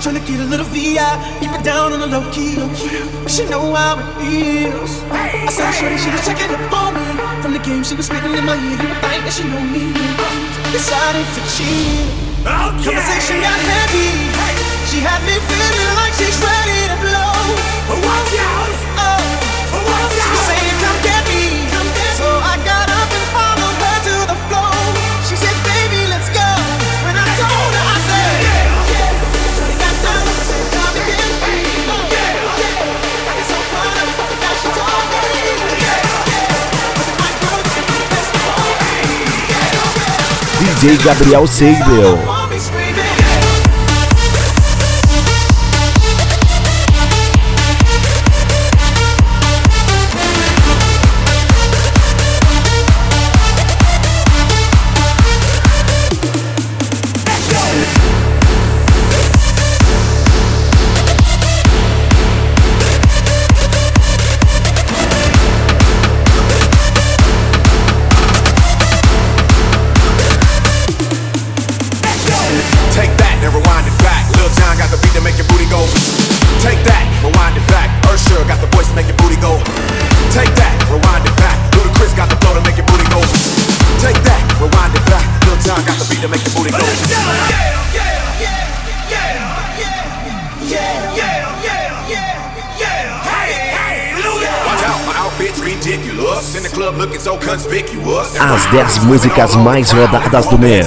Tryna get a little VI, keep it down on the low key. She know how it feels. I saw shorty, she was checking up on me. From the game, she was spitting in my ear. You would think that she know me. Decided to cheat. Conversation got heavy. She had me feeling like she's ready to blow. Watch out! She saying, come get me. So I got up and followed her to the floor. She said, baby, let's go. When I told her, I said, yeah. Shorty got down and said, come again. I get so caught up, I forgot she told me. DJ Gabriel Seibel. As 10 músicas mais rodadas do mês.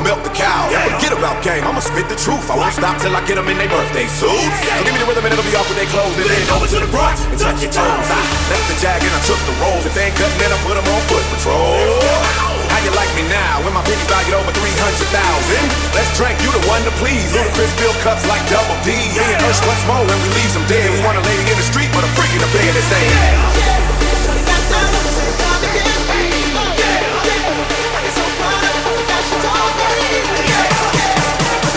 How you like me now when my pinkies valued over 300,000? Let's drink, you the one to please. Ludacris fill cups like Double D. Me and Ursh once more when we leave them dead. We want a lady in the street, but a freak in the bed that say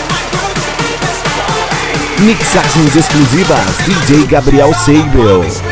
Mixagens exclusivas DJ Gabriel Seibel.